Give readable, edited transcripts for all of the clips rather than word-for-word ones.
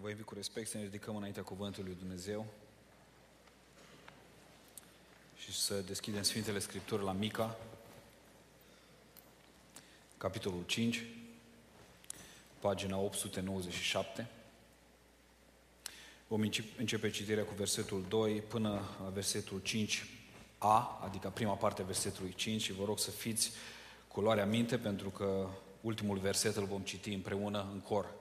Vă invit cu respect să ne ridicăm înaintea Cuvântului lui Dumnezeu și să deschidem Sfintele Scripturi la Mica, capitolul 5, pagina 897. Vom începe citirea cu versetul 2 până la versetul 5a, adică prima parte a versetului 5, și vă rog să fiți cu luarea minte, pentru că ultimul verset îl vom citi împreună în cor.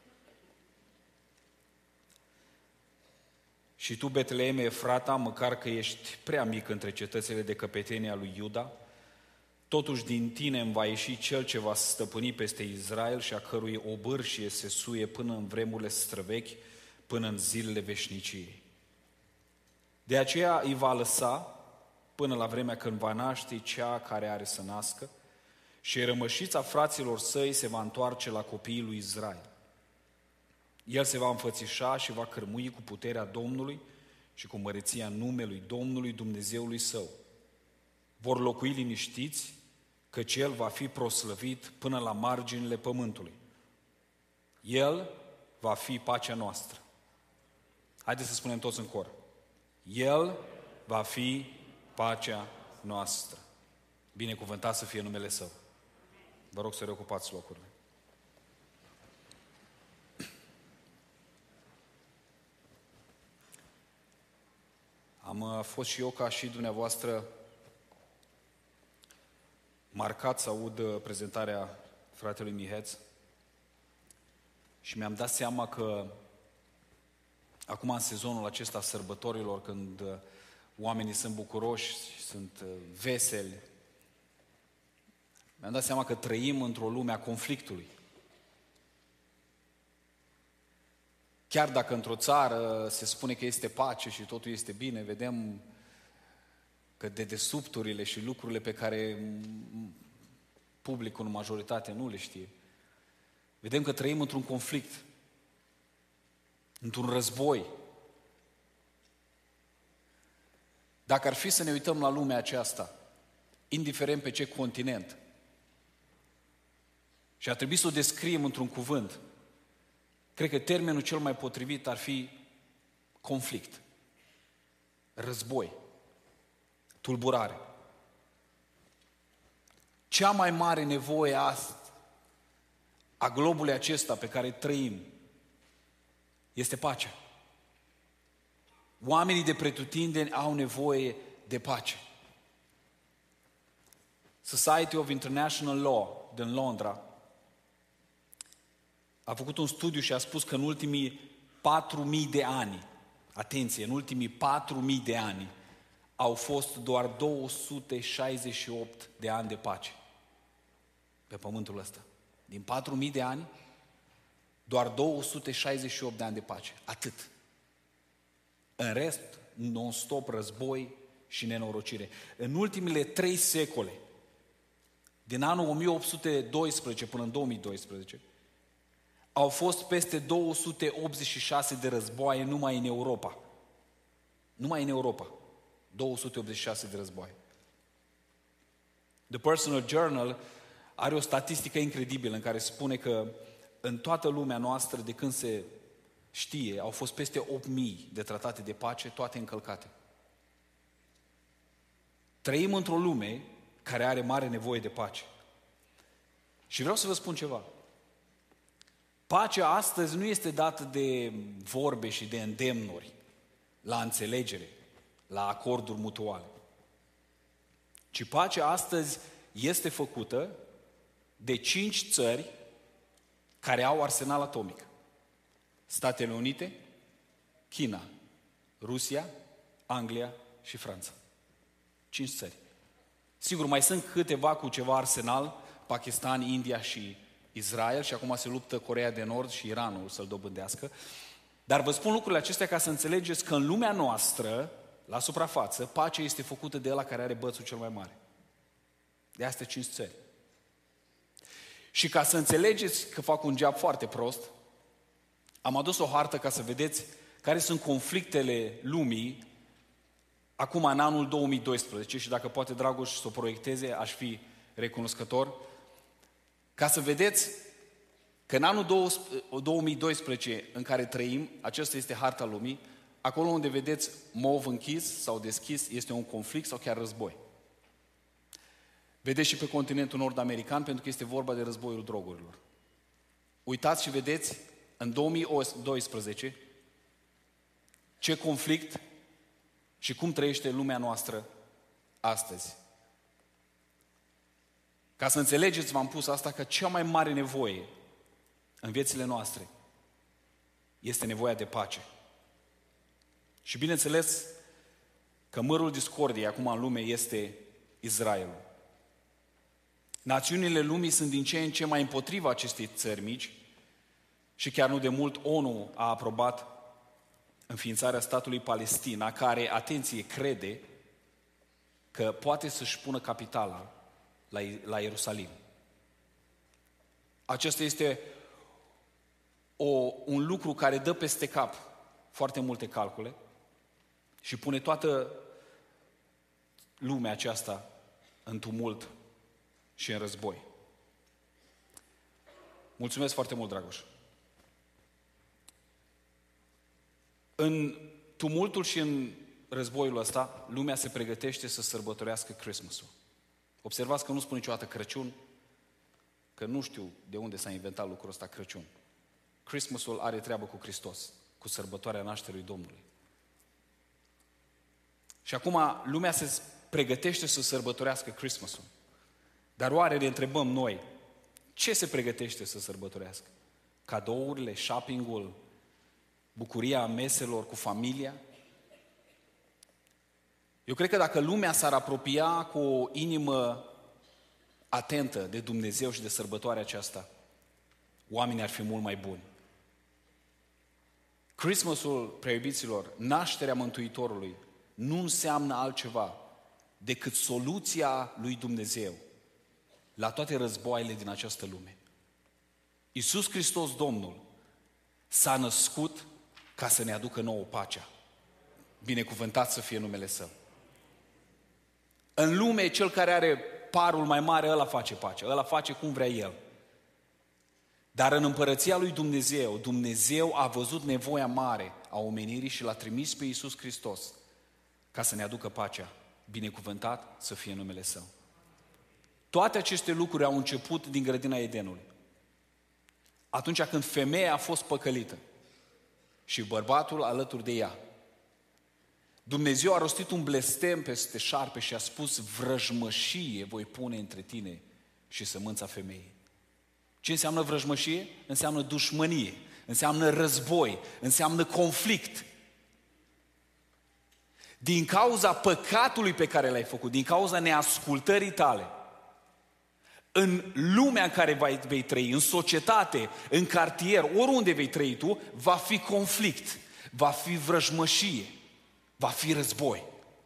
Și tu, Betleeme Efrata, măcar că ești prea mic între cetățile de căpetenie a lui Iuda, totuși din tine îmi va ieși cel ce va stăpâni peste Israel și a cărui obârșie se suie până în vremurile străvechi, până în zilele veșniciei. De aceea îi va lăsa până la vremea când va naște cea care are să nască și rămășița fraților săi se va întoarce la copiii lui Israel. El se va înfățișa și va cărmui cu puterea Domnului și cu măreția numelui Domnului Dumnezeului său. Vor locui liniștiți, căci El va fi proslăvit până la marginile pământului. El va fi pacea noastră. Haideți să spunem toți în cor. El va fi pacea noastră. Binecuvântat să fie numele Său. Vă rog să reocupați locurile. Am fost și eu, ca și dumneavoastră, marcat să aud prezentarea fratelui Miheț și mi-am dat seama că acum, în sezonul acesta a sărbătorilor, când oamenii sunt bucuroși, sunt veseli, mi-am dat seama că trăim într-o lume a conflictului. Chiar dacă într-o țară se spune că este pace și totul este bine, vedem că dedesubturile și lucrurile pe care publicul în majoritate nu le știe, vedem că trăim într-un conflict, într-un război. Dacă ar fi să ne uităm la lumea aceasta, indiferent pe ce continent, și ar trebui să o descriem într-un cuvânt, cred că termenul cel mai potrivit ar fi conflict, război, tulburare. Cea mai mare nevoie astăzi a globului acesta pe care trăim este pacea. Oamenii de pretutindeni au nevoie de pace. Society of International Law din Londra a făcut un studiu și a spus că în ultimii 4.000 de ani, atenție, în ultimii 4.000 de ani, au fost doar 268 de ani de pace pe pământul ăsta. Din 4.000 de ani, doar 268 de ani de pace. Atât. În rest, non-stop război și nenorocire. În ultimele 3 secole, din anul 1812 până în 2012, au fost peste 286 de războaie numai în Europa. Numai în Europa. 286 de războaie. The Personal Journal are o statistică incredibilă în care spune că în toată lumea noastră, de când se știe, au fost peste 8.000 de tratate de pace, toate încălcate. Trăim într-o lume care are mare nevoie de pace. Și vreau să vă spun ceva. Pacea astăzi nu este dată de vorbe și de îndemnuri la înțelegere, la acorduri mutuale. Ci pacea astăzi este făcută de 5 țări care au arsenal atomic. Statele Unite, China, Rusia, Anglia și Franța. 5 țări. Sigur, mai sunt câteva cu ceva arsenal, Pakistan, India și Israel, și acum se luptă Coreea de Nord și Iranul să-l dobândească. Dar vă spun lucrurile acestea ca să înțelegeți că în lumea noastră, la suprafață, pacea este făcută de ăla care are bățul cel mai mare. De astea 5 țări. Și ca să înțelegeți că fac un job foarte prost, am adus o hartă ca să vedeți care sunt conflictele lumii acum în anul 2012, și dacă poate Dragoș să o proiecteze, aș fi recunoscător, ca să vedeți că în anul 2012 în care trăim, aceasta este harta lumii, acolo unde vedeți mov închis sau deschis, este un conflict sau chiar război. Vedeți și pe continentul nord-american, pentru că este vorba de războiul drogurilor. Uitați și vedeți, în 2012, ce conflict și cum trăiește lumea noastră astăzi. Ca să înțelegeți, v-am pus asta, că cea mai mare nevoie în viețile noastre este nevoia de pace. Și bineînțeles că mărul discordiei acum în lume este Israelul. Națiunile lumii sunt din ce în ce mai împotriva acestei țări mici și chiar nu de mult ONU a aprobat înființarea statului Palestina, care, atenție, crede că poate să-și pună capitala la Ierusalim. Acesta este un lucru care dă peste cap foarte multe calcule și pune toată lumea aceasta în tumult și în război. Mulțumesc foarte mult, Dragoș. În tumultul și în războiul ăsta, lumea se pregătește să sărbătorească Christmas-ul. Observați că nu spun niciodată Crăciun, că nu știu de unde s-a inventat lucrul ăsta Crăciun. Christmas-ul are treabă cu Hristos, cu sărbătoarea nașterii Domnului. Și acum lumea se pregătește să sărbătorească Christmas-ul. Dar oare ne întrebăm noi, ce se pregătește să sărbătorească? Cadourile, shopping-ul, bucuria meselor cu familia? Eu cred că dacă lumea s-ar apropia cu o inimă atentă de Dumnezeu și de sărbătoarea aceasta, oamenii ar fi mult mai buni. Christmas-ul, preiubiților, nașterea Mântuitorului, nu înseamnă altceva decât soluția lui Dumnezeu la toate războaiele din această lume. Iisus Hristos, Domnul, s-a născut ca să ne aducă nouă pacea. Binecuvântat să fie numele Său. În lume, cel care are parul mai mare, ăla face pacea, ăla face cum vrea el. Dar în împărăția lui Dumnezeu, Dumnezeu a văzut nevoia mare a omenirii și l-a trimis pe Iisus Hristos ca să ne aducă pacea. Binecuvântat să fie numele Său. Toate aceste lucruri au început din grădina Edenului. Atunci când femeia a fost păcălită și bărbatul alături de ea. Dumnezeu a rostit un blestem peste șarpe și a spus: vrăjmășie voi pune între tine și sămânța femeii. Ce înseamnă vrăjmășie? Înseamnă dușmănie, înseamnă război, înseamnă conflict. Din cauza păcatului pe care l-ai făcut, din cauza neascultării tale, în lumea în care vei trăi, în societate, în cartier, oriunde vei trăi tu, va fi conflict, va fi vrăjmășie, va fi război.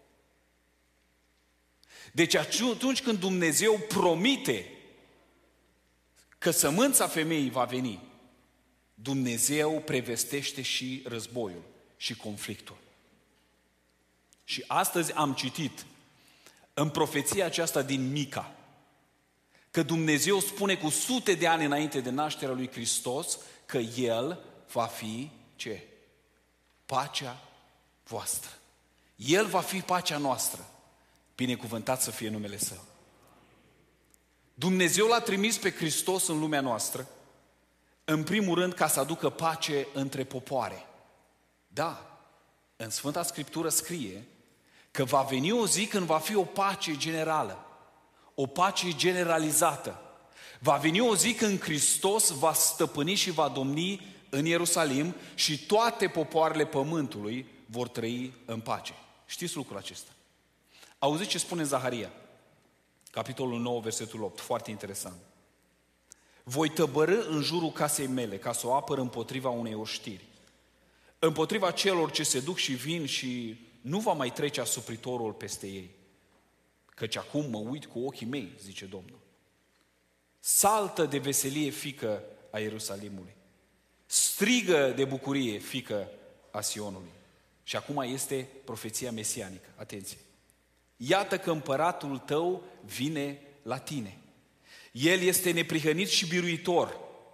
Deci atunci când Dumnezeu promite că sămânța femeii va veni, Dumnezeu prevestește și războiul și conflictul. Și astăzi am citit în profeția aceasta din Mica că Dumnezeu spune cu sute de ani înainte de nașterea lui Hristos că El va fi ce? Pacea voastră. El va fi pacea noastră. Binecuvântat să fie numele Său. Dumnezeu l-a trimis pe Hristos în lumea noastră, în primul rând ca să aducă pace între popoare. Da, în Sfânta Scriptură scrie că va veni o zi când va fi o pace generală, o pace generalizată. Va veni o zi când Hristos va stăpâni și va domni în Ierusalim și toate popoarele pământului vor trăi în pace. Știți lucrul acesta? Auziți ce spune Zaharia, capitolul 9, versetul 8, foarte interesant. Voi tăbărî în jurul casei mele ca să o apăr împotriva unei oștiri, împotriva celor ce se duc și vin și nu va mai trece asupritorul peste ei. Căci acum mă uit cu ochii mei, zice Domnul. Saltă de veselie, fiică a Ierusalimului. Strigă de bucurie, fiică a Sionului. Și acum este profeția mesianică. Atenție! Iată că împăratul tău vine la tine. El este neprihănit și biruitor,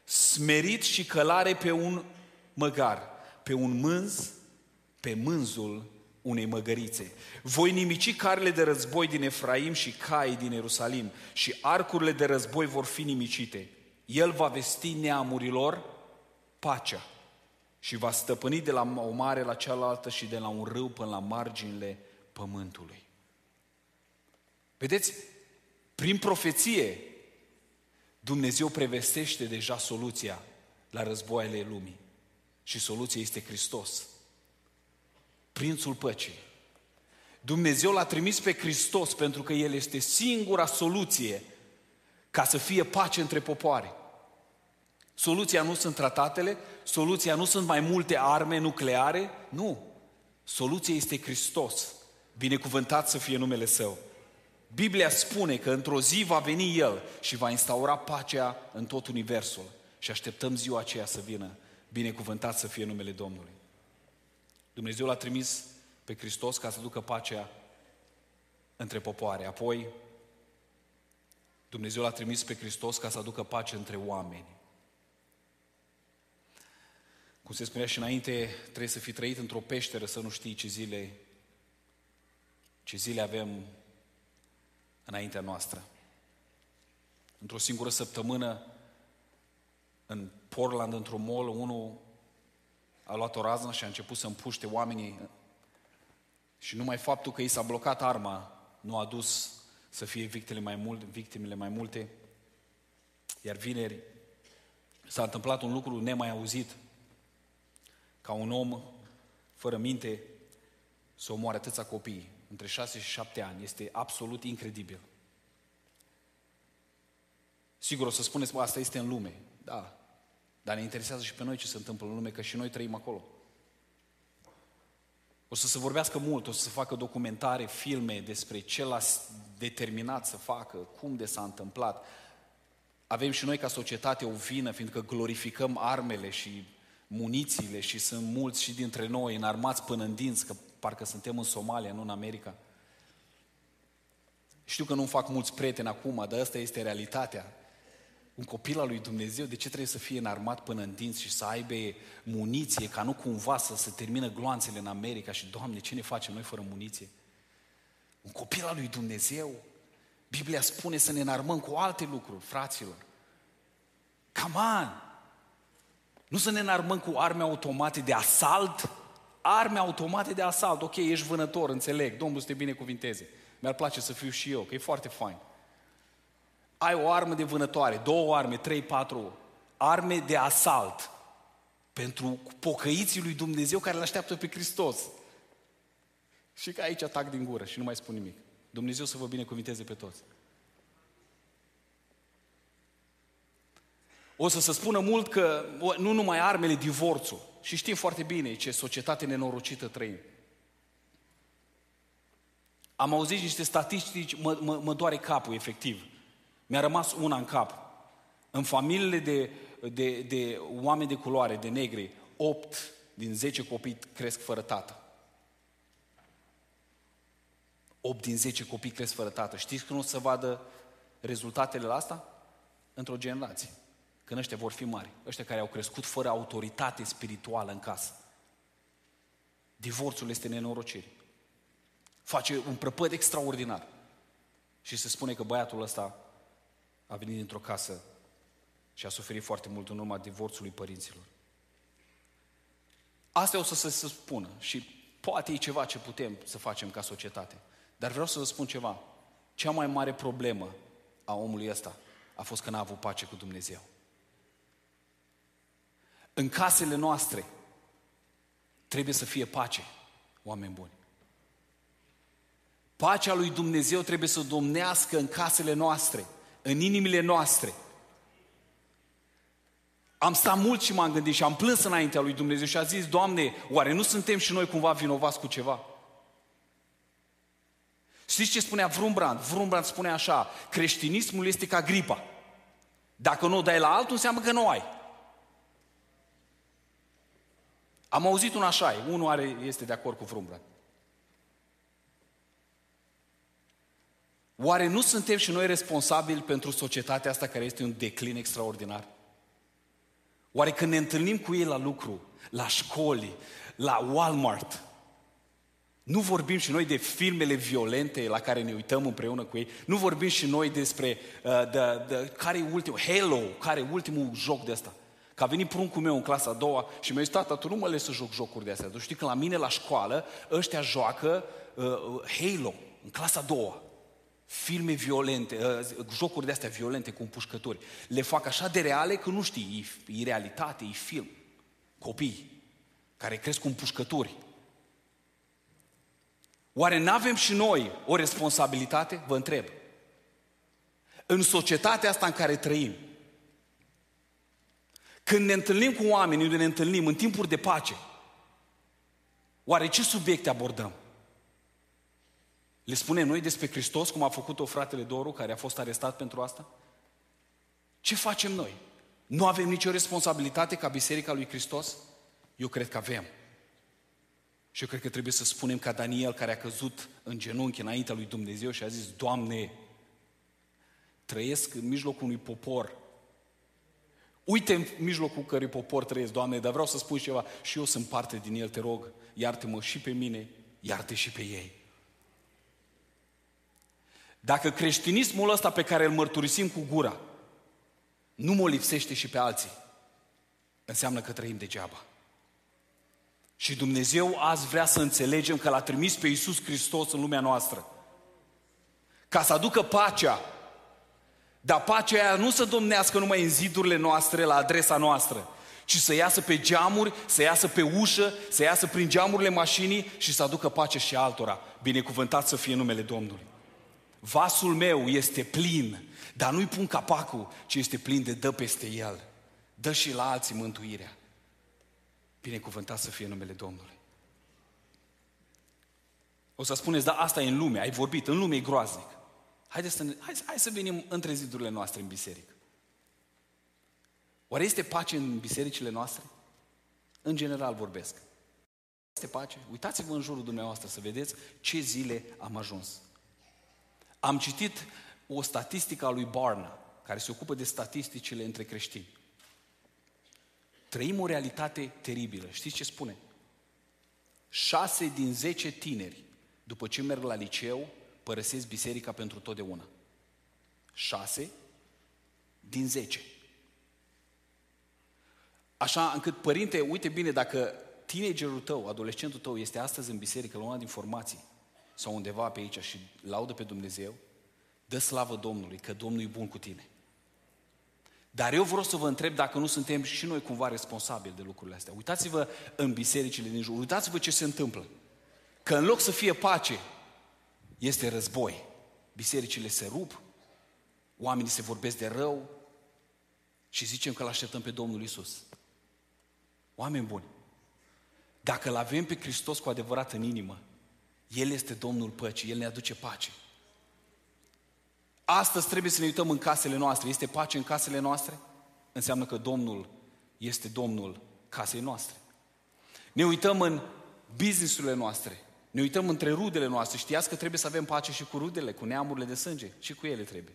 smerit și călare pe un măgar, pe un mânz, pe mânzul unei măgărițe. Voi nimici carele de război din Efraim și cai din Ierusalim și arcurile de război vor fi nimicite. El va vesti neamurilor pacea și va stăpâni de la o mare la cealaltă și de la un râu până la marginile pământului. Vedeți, prin profeție, Dumnezeu prevestește deja soluția la războaiele lumii. Și soluția este Hristos, Prințul Păcii. Dumnezeu l-a trimis pe Hristos pentru că El este singura soluție ca să fie pace între popoare. Soluția nu sunt tratatele, soluția nu sunt mai multe arme nucleare, nu. Soluția este Hristos, binecuvântat să fie numele Său. Biblia spune că într-o zi va veni El și va instaura pacea în tot universul. Și așteptăm ziua aceea să vină, binecuvântat să fie numele Domnului. Dumnezeu l-a trimis pe Hristos ca să ducă pacea între popoare. Apoi, Dumnezeu l-a trimis pe Hristos ca să aducă pace între oameni. Cum se spunea și înainte, trebuie să fii trăit într-o peșteră să nu știi ce zile avem înaintea noastră. Într-o singură săptămână, în Portland, într-un mall, unul a luat o raznă și a început să împuște oamenii și numai faptul că i s-a blocat arma nu a dus să fie victimele mai multe. Iar vineri s-a întâmplat un lucru nemai auzit, ca un om fără minte să omoare atâția copii, între 6 și 7 ani. Este absolut incredibil. Sigur, o să spuneți, asta este în lume. Da, dar ne interesează și pe noi ce se întâmplă în lume, că și noi trăim acolo. O să se vorbească mult, o să se facă documentare, filme despre ce l-a determinat să facă, cum de s-a întâmplat. Avem și noi ca societate o vină, fiindcă glorificăm armele și munițiile și sunt mulți și dintre noi înarmați până în dinți, că parcă suntem în Somalia, nu în America. Știu că nu-mi fac mulți prieteni acum, dar asta este realitatea. Un copil al lui Dumnezeu, de ce trebuie să fie înarmat până în dinți și să aibă muniție, ca nu cumva să se termină gloanțele în America și, Doamne, ce ne facem noi fără muniție? Un copil al lui Dumnezeu, Biblia spune să ne înarmăm cu alte lucruri, fraților. Come on! Nu să ne înarmăm cu arme automate de asalt, arme automate de asalt. Ok, ești vânător, înțeleg, Domnul să te binecuvinteze. Mi-ar place să fiu și eu, că e foarte fain. Ai o armă de vânătoare, 2 arme, 3, 4 arme de asalt pentru pocăiții lui Dumnezeu care îl așteaptă pe Hristos. Și că aici tac din gură și nu mai spun nimic. Dumnezeu să vă binecuvinteze pe toți. O să se spună mult că nu numai armele, divorțul. Și știm foarte bine ce societate nenorocită trăim. Am auzit niște statistici, mă doare capul, efectiv. Mi-a rămas una în cap. În familiile de oameni de culoare, de negri, 8 din 10 copii cresc fără tată. 8 din 10 copii cresc fără tată. Știți când o să vadă rezultatele la asta? Într-o generație. Când ăștia vor fi mari. Ăștia care au crescut fără autoritate spirituală în casă. Divorțul este nenorocire. Face un prăpăd extraordinar. Și se spune că băiatul ăsta a venit dintr-o casă și a suferit foarte mult în urma divorțului părinților. Astea o să se spună și poate e ceva ce putem să facem ca societate. Dar vreau să vă spun ceva. Cea mai mare problemă a omului ăsta a fost că n-a avut pace cu Dumnezeu. În casele noastre trebuie să fie pace, oameni buni. Pacea lui Dumnezeu trebuie să domnească în casele noastre, în inimile noastre. Am stat mult și m-am gândit și am plâns înaintea lui Dumnezeu și a zis, Doamne, oare nu suntem și noi cumva vinovați cu ceva? Știți ce spunea Wurmbrand? Wurmbrand spunea așa, creștinismul este ca gripa. Dacă nu o dai la altul, înseamnă că nu o ai. Am auzit un așa, unul este de acord cu Wurmbrand. Oare nu suntem și noi responsabili pentru societatea asta care este un declin extraordinar? Oare când ne întâlnim cu ei la lucru, la școli, la Walmart, nu vorbim și noi de filmele violente la care ne uităm împreună cu ei? Nu vorbim și noi despre care e ultimul, Halo, care e ultimul joc de ăsta? Că a venit pruncul meu în clasa a doua și mi-a zis, tata, tu nu mă lăsi să joc jocuri de astea. Tu știi că la mine la școală ăștia joacă Halo, în clasa a doua. Filme violente, jocuri de astea violente cu împușcături. Le fac așa de reale că nu știi, e realitate, e film. Copii care cresc cu împușcături. Oare n-avem și noi o responsabilitate? Vă întreb. În societatea asta în care trăim, când ne întâlnim cu oameni, unde ne întâlnim în timpuri de pace, oare ce subiecte abordăm? Le spunem noi despre Hristos, cum a făcut-o fratele Doru, care a fost arestat pentru asta? Ce facem noi? Nu avem nicio responsabilitate ca Biserica lui Hristos? Eu cred că avem. Și eu cred că trebuie să spunem ca Daniel, care a căzut în genunchi înaintea lui Dumnezeu și a zis, Doamne, trăiesc în mijlocul unui popor. Uite în mijlocul cărui popor trăiesc, Doamne, dar vreau să spun ceva. Și eu sunt parte din el, te rog, iartă-mă și pe mine, iartă și pe ei. Dacă creștinismul ăsta pe care îl mărturisim cu gura nu mă lipsește și pe alții, înseamnă că trăim degeaba. Și Dumnezeu azi vrea să înțelegem că L-a trimis pe Iisus Hristos în lumea noastră ca să aducă pacea. Dar pacea aia nu să domnească numai în zidurile noastre, la adresa noastră, ci să iasă pe geamuri, să iasă pe ușă, să iasă prin geamurile mașinii și să aducă pace și altora. Binecuvântat să fie numele Domnului. Vasul meu este plin, dar nu-i pun capacul, ci este plin de dă peste el. Dă și la alții mântuirea. Binecuvântat să fie numele Domnului. O să spuneți, da, asta e în lume, ai vorbit, în lume e groaznic. Hai să venim între zidurile noastre în biserică. Oare este pace în bisericile noastre? În general vorbesc. Este pace? Uitați-vă în jurul dumneavoastră să vedeți ce zile am ajuns. Am citit o statistică a lui Barna, care se ocupă de statisticile între creștini. Trăim o realitate teribilă. Știți ce spune? 6 din 10 tineri, după ce merg la liceu, părăsesc biserica pentru totdeauna. 6 din 10. Așa încât, părinte, uite bine, dacă teenagerul tău, adolescentul tău este astăzi în biserică, la una din formații, sau undeva pe aici și laudă pe Dumnezeu, dă slavă Domnului, că Domnul e bun cu tine. Dar eu vreau să vă întreb dacă nu suntem și noi cumva responsabili de lucrurile astea. Uitați-vă în bisericile din jur, uitați-vă ce se întâmplă. Că în loc să fie pace, este război. Bisericile se rup, oamenii se vorbesc de rău și zicem că l-așteptăm pe Domnul Iisus. Oameni buni, dacă l-avem pe Hristos cu adevărat în inimă, El este Domnul păcii, El ne aduce pace. Astăzi trebuie să ne uităm în casele noastre. Este pace în casele noastre? Înseamnă că Domnul este Domnul casei noastre. Ne uităm în business-urile noastre. Ne uităm între rudele noastre. Știați că trebuie să avem pace și cu rudele, cu neamurile de sânge. Și cu ele trebuie.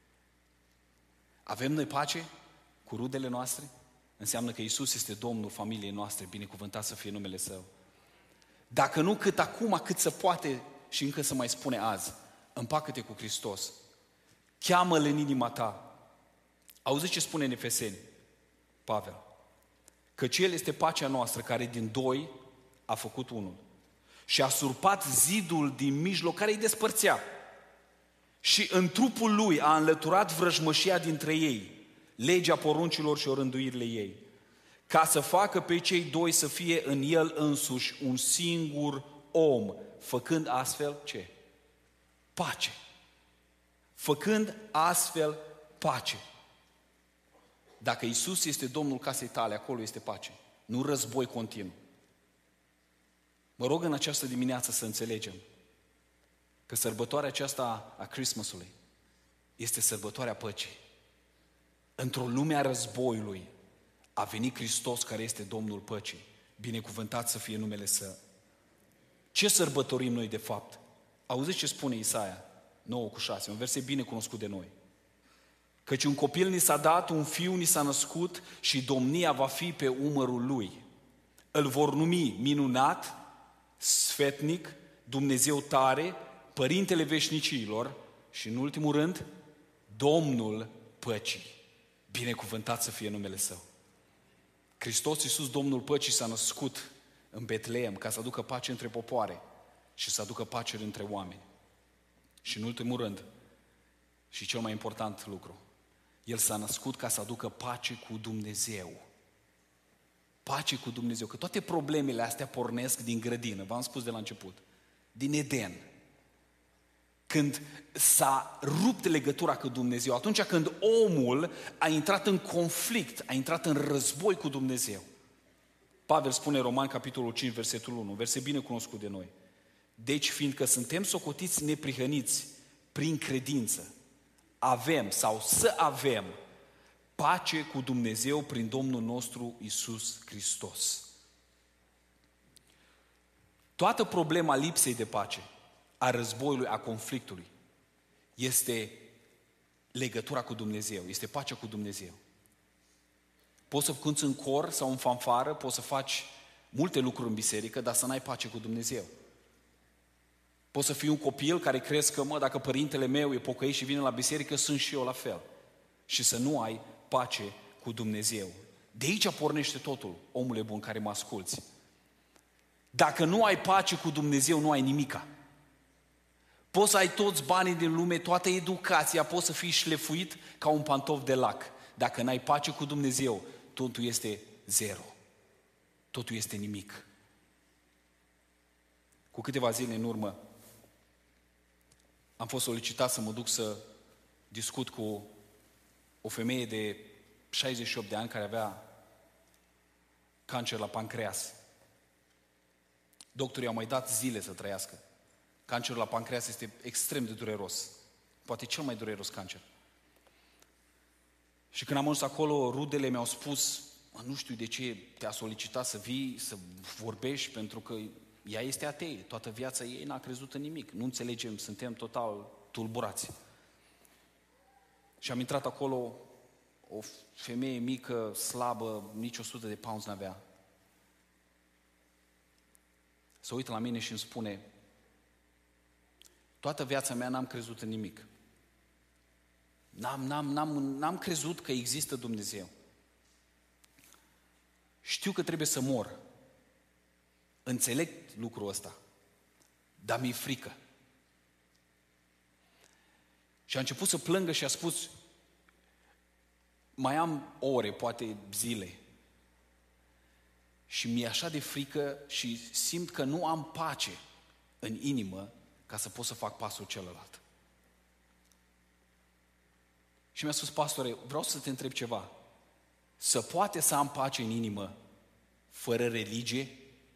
Avem noi pace cu rudele noastre? Înseamnă că Iisus este Domnul familiei noastre. Binecuvântat să fie numele Său. Dacă nu cât acum, cât se poate și încă să mai spune azi, împacă-te cu Hristos. Cheamă-L în inima ta. Auziți ce spune în Efeseni Pavel? Căci El este pacea noastră, care din doi a făcut unul. Și a surpat zidul din mijloc care îi despărțea. Și în trupul Lui a înlăturat vrăjmășia dintre ei, legea poruncilor și orânduirile ei, ca să facă pe cei doi să fie în El însuși un singur om, făcând astfel ce? Pace. Făcând astfel pace. Dacă Iisus este Domnul casei tale, acolo este pace. Nu război continuu. Mă rog în această dimineață să înțelegem că sărbătoarea aceasta a Christmasului este sărbătoarea păcii. Într-o lume a războiului a venit Hristos, care este Domnul păcii. Binecuvântat să fie numele Său. Ce sărbătorim noi de fapt? Auziți ce spune Isaia 9:6, un verset bine cunoscut de noi. Căci un copil ni s-a dat, un fiu ni s-a născut și domnia va fi pe umărul lui. Îl vor numi minunat, sfetnic, Dumnezeu tare, Părintele veșnicilor și, în ultimul rând, Domnul păcii. Binecuvântat să fie numele Său. Hristos Iisus, Domnul păcii, s-a născut în Betleem ca să aducă pace între popoare și să aducă pace între oameni. Și, în ultimul rând, și cel mai important lucru, El s-a născut ca să aducă pace cu Dumnezeu. Pace cu Dumnezeu. Că toate problemele astea pornesc din grădină, v-am spus de la început, din Eden. Când s-a rupt legătura cu Dumnezeu, atunci când omul a intrat în conflict, a intrat în război cu Dumnezeu. Pavel spune în Roman, capitolul 5, versetul 1, verset bine cunoscut de noi. Deci, fiindcă suntem socotiți neprihăniți prin credință, avem sau să avem pace cu Dumnezeu prin Domnul nostru Iisus Hristos. Toată problema lipsei de pace, a războiului, a conflictului, este legătura cu Dumnezeu, este pacea cu Dumnezeu. Poți să cânți în cor sau în fanfară, poți să faci multe lucruri în biserică, dar să n-ai pace cu Dumnezeu. Poți să fii un copil care crezi că, dacă părintele meu e pocăit și vine la biserică, sunt și eu la fel. Și să nu ai pace cu Dumnezeu. De aici pornește totul, omule bun care mă asculți. Dacă nu ai pace cu Dumnezeu, nu ai nimica. Poți să ai toți banii din lume, toată educația, poți să fii șlefuit ca un pantof de lac. Dacă n-ai pace cu Dumnezeu, totul este zero. Totul este nimic. Cu câteva zile în urmă, am fost solicitat să mă duc să discut cu o femeie de 68 de ani care avea cancer la pancreas. Doctorii au mai dat zile să trăiască. Cancerul la pancreas este extrem de dureros. Poate cel mai dureros cancer. Și când am ajuns acolo, rudele mi-au spus, nu știu de ce te-a solicitat să vii, să vorbești, pentru că ea este atee. Toată viața ei n-a crezut în nimic. Nu înțelegem, suntem total tulburați. Și am intrat acolo, o femeie mică, slabă, nici 100 de pounds n-avea. Se uită la mine și îmi spune, toată viața mea n-am crezut în nimic. N-am crezut că există Dumnezeu. Știu că trebuie să mor. Înțeleg lucrul ăsta. Dar mi-e frică. Și a început să plângă și a spus, mai am ore, poate zile. Și mi-e așa de frică și simt că nu am pace în inimă ca să pot să fac pasul celălalt. Și mi-a spus, pastore, vreau să te întreb ceva. Se poate să am pace în inimă fără religie?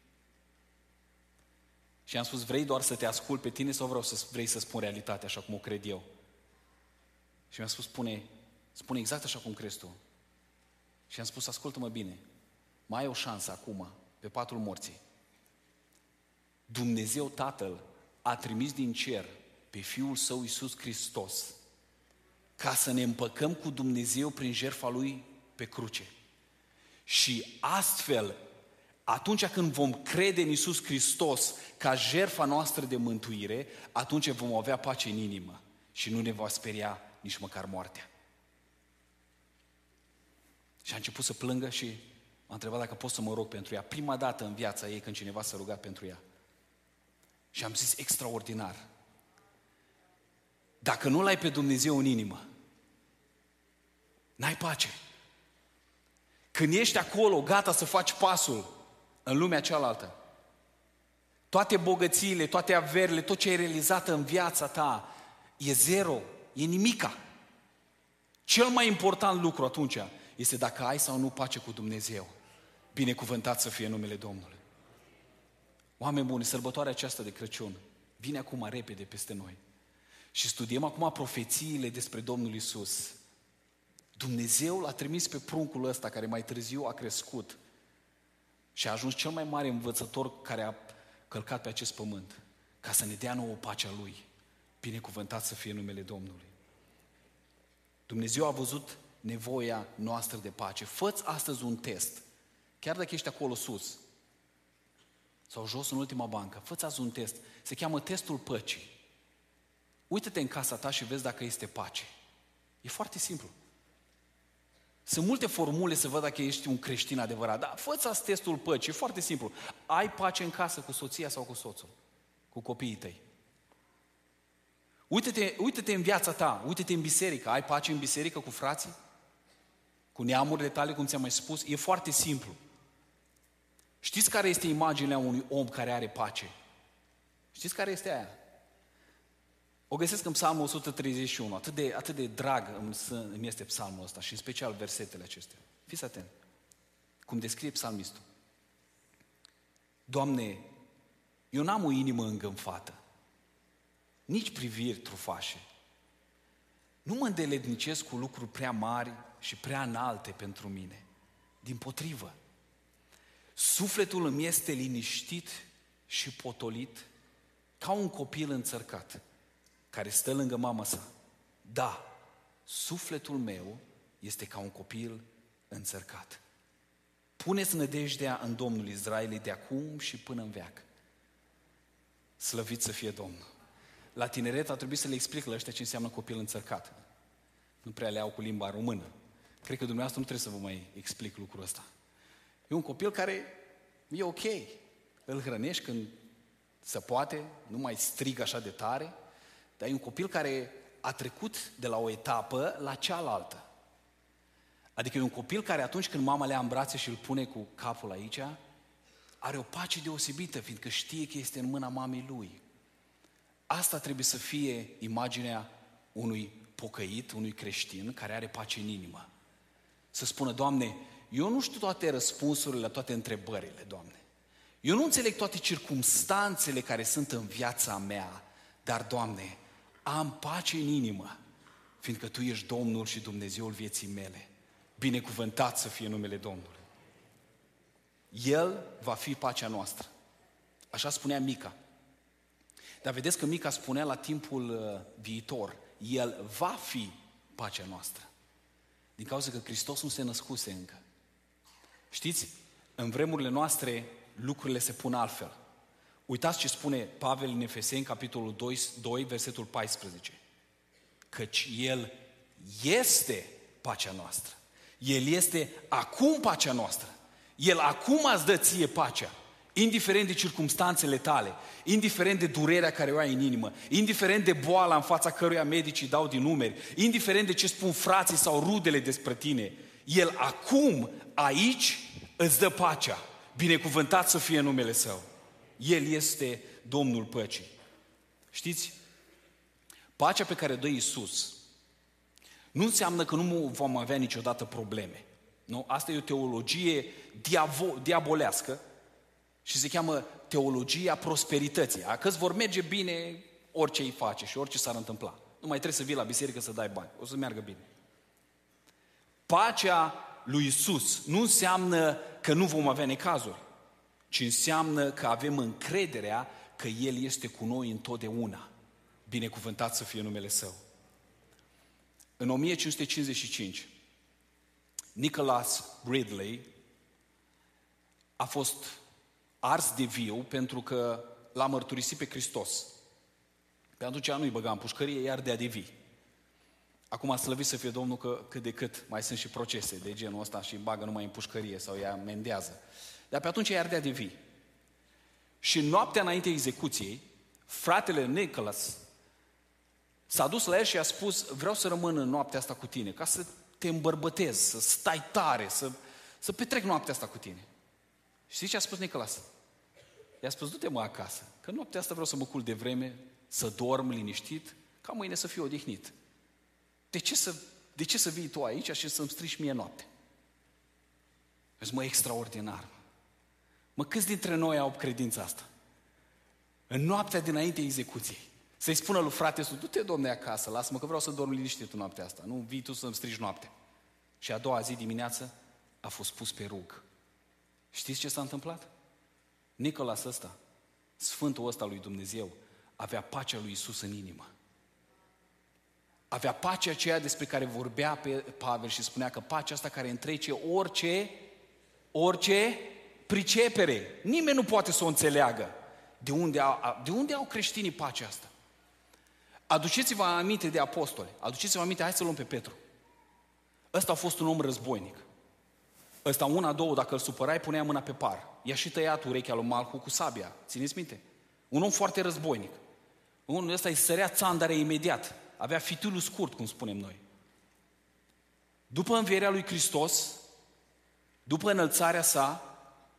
Și am spus, vrei doar să te ascult pe tine sau vrei să spun realitatea așa cum o cred eu? Și mi-a spus, spune exact așa cum crezi tu. Și am spus, ascultă-mă bine, mai ai o șansă acum, pe patul morții. Dumnezeu Tatăl a trimis din cer pe Fiul Său Iisus Hristos ca să ne împăcăm cu Dumnezeu prin jertfa Lui pe cruce. Și astfel, atunci când vom crede în Iisus Hristos ca jertfa noastră de mântuire, atunci vom avea pace în inimă și nu ne va speria nici măcar moartea. Și a început să plângă și m-a întrebat dacă pot să mă rog pentru ea. Prima dată în viața ei când cineva s-a rugat pentru ea. Și am zis, extraordinar. Dacă nu l-ai pe Dumnezeu în inimă, n-ai pace. Când ești acolo, gata să faci pasul în lumea cealaltă, toate bogățiile, toate averile, tot ce ai realizat în viața ta, e zero, e nimica. Cel mai important lucru atunci este dacă ai sau nu pace cu Dumnezeu. Binecuvântat să fie numele Domnului. Oameni buni, sărbătoarea aceasta de Crăciun vine acum repede peste noi. Și studiem acum profețiile despre Domnul Iisus. Dumnezeu l-a trimis pe pruncul ăsta care mai târziu a crescut și a ajuns cel mai mare învățător care a călcat pe acest pământ, ca să ne dea nouă pacea Lui. Binecuvântat să fie numele Domnului. Dumnezeu a văzut nevoia noastră de pace. Fă-ți astăzi un test. Chiar dacă ești acolo sus sau jos în ultima bancă, fă-ți azi un test. Se cheamă testul păcii. Uită-te în casa ta și vezi dacă este pace. E foarte simplu. Sunt multe formule să văd dacă ești un creștin adevărat, dar fă-ți azi testul păcii. E foarte simplu. Ai pace în casă cu soția sau cu soțul? Cu copiii tăi? Uită-te în viața ta, uită-te în biserică. Ai pace în biserică cu frații? Cu neamurile tale, cum ți-am mai spus? E foarte simplu. Știți care este imaginea unui om care are pace? Știți care este aia? O găsesc în Psalmul 131. Atât de drag îmi este psalmul ăsta și în special versetele acestea. Fiți atent. Cum descrie psalmistul. Doamne, eu n-am o inimă îngânfată, nici priviri trufașe. Nu mă îndeletnicesc cu lucruri prea mari și prea înalte pentru mine. Dimpotrivă, sufletul îmi este liniștit și potolit ca un copil înțărcat care stă lângă mama sa. Da, sufletul meu este ca un copil înțărcat. Puneți nădejdea în Domnul Israel de acum și până în veac. Slăvit să fie Domnul. La tineret a trebuit să le explic la ăștia ce înseamnă copil înțărcat. Nu prea le au cu limba română. Cred că dumneavoastră nu trebuie să vă mai explic lucrul ăsta. E un copil care e ok. Îl hrănești când se poate, nu mai strigă așa de tare, dar e un copil care a trecut de la o etapă la cealaltă. Adică e un copil care atunci când mama le ia în brațe și îl pune cu capul aici, are o pace deosebită, fiindcă știe că este în mâna mamei lui. Asta trebuie să fie imaginea unui pocăit, unui creștin care are pace în inimă. Să spună, Doamne, eu nu știu toate răspunsurile la toate întrebările, Doamne. Eu nu înțeleg toate circumstanțele care sunt în viața mea, dar, Doamne, am pace în inimă, fiindcă Tu ești Domnul și Dumnezeul vieții mele. Binecuvântat să fie numele Domnului. El va fi pacea noastră. Așa spunea Mica. Dar vedeți că Mica spunea la timpul viitor, El va fi pacea noastră. Din cauza că Hristos nu se născuse încă. Știți, în vremurile noastre lucrurile se pun altfel. Uitați ce spune Pavel în Efeseni, capitolul 2, versetul 14. Căci El este pacea noastră. El este acum pacea noastră. El acum îți dă ție pacea. Indiferent de circumstanțele tale, indiferent de durerea care o ai în inimă, indiferent de boala în fața căruia medicii dau din numeri, indiferent de ce spun frații sau rudele despre tine, El acum, aici, îți dă pacea. Binecuvântat să fie numele Său. El este Domnul păcii. Știți? Pacea pe care o dă Iisus nu înseamnă că nu vom avea niciodată probleme. Nu? Asta e o teologie diabolească și se cheamă teologia prosperității. Că-ți vor merge bine orice îi face și orice s-ar întâmpla. Nu mai trebuie să vii la biserică să dai bani. O să meargă bine. Pacea lui Iisus nu înseamnă că nu vom avea necazuri, ci înseamnă că avem încrederea că El este cu noi întotdeauna. Binecuvântat să fie numele Său. În 1555, Nicholas Ridley a fost ars de viu pentru că l-a mărturisit pe Hristos. Pe atunci nu-i băga în pușcărie, i ardea de vii. Acum a slăvit să fie Domnul că cât de cât mai sunt și procese de genul ăsta și îi bagă numai în pușcărie sau îi amendează. Dar pe atunci i ardea de vii. Și noaptea înainte execuției, fratele Nicholas s-a dus la el și a spus, vreau să rămân în noaptea asta cu tine, ca să te îmbărbătez, să stai tare, să petrec noaptea asta cu tine. Știți ce a spus Nicholas? I-a spus, du-te mă acasă, că noaptea asta vreau să mă culc de vreme, să dorm liniștit, ca mâine să fiu odihnit. De ce să vii tu aici și să-mi strici mie noaptea? Vezi, mă, extraordinar. Mă, câți dintre noi au credința asta? În noaptea dinainte execuției. Să-i spună lui frate, du-te, Domne, acasă, lasă-mă că vreau să dorm liniștit în noaptea asta. Nu vii tu să-mi strici noaptea. Și a doua zi dimineață a fost pus pe rug. Știți ce s-a întâmplat? Nicolas ăsta, Sfântul ăsta lui Dumnezeu, avea pacea lui Iisus în inimă. Avea pacea aceea despre care vorbea Pavel și spunea că pacea asta care întrece orice pricepere. Nimeni nu poate să o înțeleagă. De unde au creștinii pacea asta? Aduceți-vă aminte de apostoli. Aduceți-vă aminte, hai să luăm pe Petru. Ăsta a fost un om războinic. Ăsta una, două, dacă îl supărai, punea mâna pe par. I-a și tăiat urechea lui Malcu cu sabia. Țineți minte? Un om foarte războinic. Unul ăsta îi sărea țandare imediat. Avea fitilul scurt, cum spunem noi. După învierea lui Hristos, după înălțarea sa,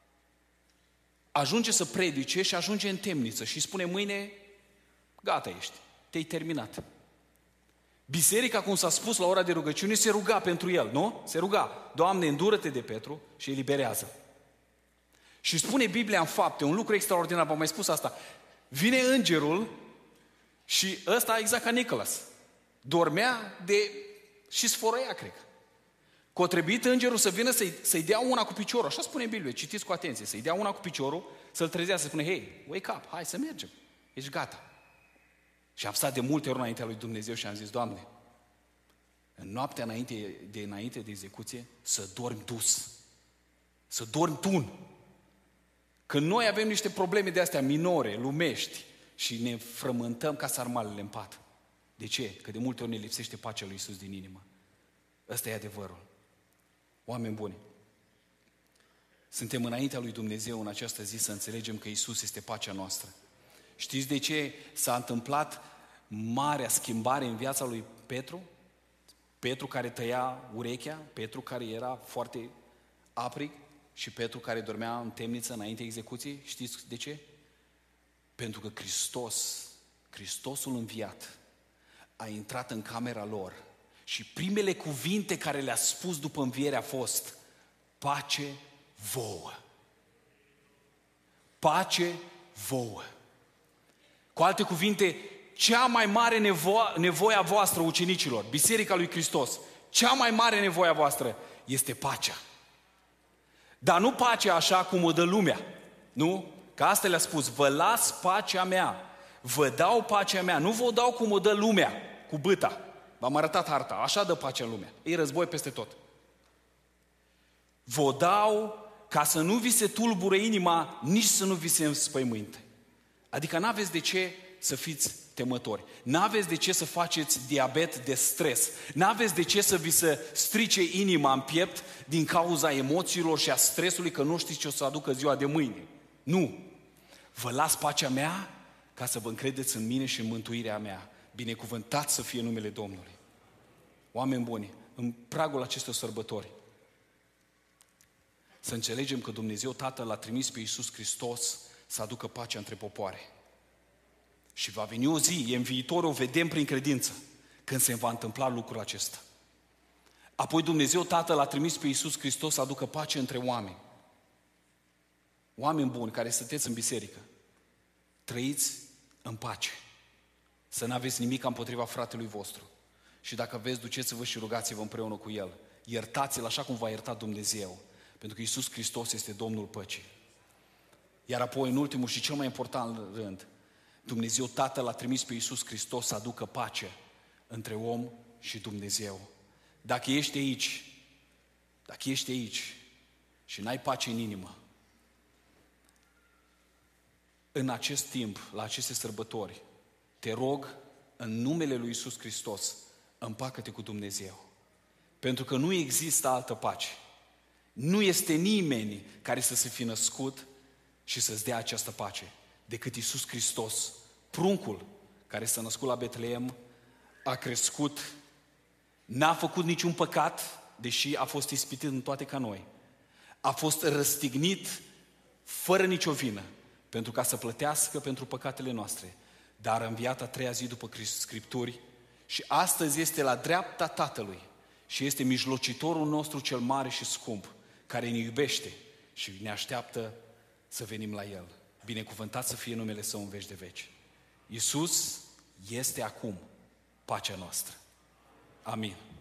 ajunge să predice și ajunge în temniță și spune mâine, gata ești, te-ai terminat. Biserica, cum s-a spus la ora de rugăciune, se ruga pentru el, nu? Se ruga, Doamne, îndură-te de Petru și eliberează. Și spune Biblia în Fapte, un lucru extraordinar, v-am mai spus asta, vine îngerul și ăsta exact ca Nicolas, dormea și sfărăia, cred. Că a trebuit îngerul să vină să-i dea una cu piciorul, așa spune Biblia, citiți cu atenție, să-i dea una cu piciorul, să-l trezească, să spune, hei, wake up, hai să mergem, ești gata. Și am stat de multe ori înaintea lui Dumnezeu și am zis, Doamne, în noaptea înainte de execuție, să dormi dus, să dormi tun. Când noi avem niște probleme de astea minore, lumești, și ne frământăm ca sarmalele în pat. De ce? Că de multe ori ne lipsește pacea lui Iisus din inimă. Ăsta e adevărul. Oameni buni, suntem înaintea lui Dumnezeu în această zi să înțelegem că Iisus este pacea noastră. Știți de ce s-a întâmplat marea schimbare în viața lui Petru? Petru care tăia urechea, Petru care era foarte aprig și Petru care dormea în temniță înainte execuției. Știți de ce? Pentru că Hristosul înviat, a intrat în camera lor și primele cuvinte care le-a spus după înviere a fost pace vouă. Pace vouă. Cu alte cuvinte, cea mai mare nevoie a voastră, ucenicilor, Biserica lui Hristos, cea mai mare nevoie a voastră este pacea. Dar nu pacea așa cum o dă lumea, nu? Că asta le-a spus, vă las pacea mea, vă dau pacea mea, nu vă dau cum o dă lumea, cu bâta. V-am arătat harta, așa dă pacea în lumea, e război peste tot. Vă dau ca să nu vi se tulbure inima, nici să nu vi se înspăimânte. Adică n-aveți de ce să fiți temători, n-aveți de ce să faceți diabet de stres, n-aveți de ce să vi se strice inima în piept din cauza emoțiilor și a stresului că nu știți ce o să aducă ziua de mâine. Nu! Vă las pacea mea ca să vă încredeți în mine și în mântuirea mea. Binecuvântat să fie numele Domnului. Oameni buni, în pragul acestor sărbători, să înțelegem că Dumnezeu Tatăl l-a trimis pe Iisus Hristos să aducă pacea între popoare. Și va veni o zi, în viitor o vedem prin credință, când se va întâmpla lucrul acesta. Apoi Dumnezeu Tatăl l-a trimis pe Iisus Hristos să aducă pace între oameni. Oameni buni care sunteți în biserică, trăiți în pace. Să n-aveți nimic împotriva fratelui vostru. Și dacă veți, duceți-vă și rugați-vă împreună cu el. Iertați-l așa cum v-a iertat Dumnezeu. Pentru că Iisus Hristos este Domnul păcii. Iar apoi, în ultimul și cel mai important rând, Dumnezeu Tatăl a trimis pe Iisus Hristos să aducă pace între om și Dumnezeu. Dacă ești aici și n-ai pace în inimă, în acest timp, la aceste sărbători, te rog, în numele lui Iisus Hristos, împacă-te cu Dumnezeu. Pentru că nu există altă pace. Nu este nimeni care să se fi născut și să-ți dea această pace, decât Iisus Hristos, pruncul care s-a născut la Betleem, a crescut, n-a făcut niciun păcat, deși a fost ispitit în toate ca noi. A fost răstignit fără nicio vină, pentru ca să plătească pentru păcatele noastre, dar a înviat a treia zi după Scripturi și astăzi este la dreapta Tatălui și este mijlocitorul nostru cel mare și scump, care ne iubește și ne așteaptă să venim la El. Binecuvântat să fie numele Său în veci de veci. Iisus este acum pacea noastră. Amin.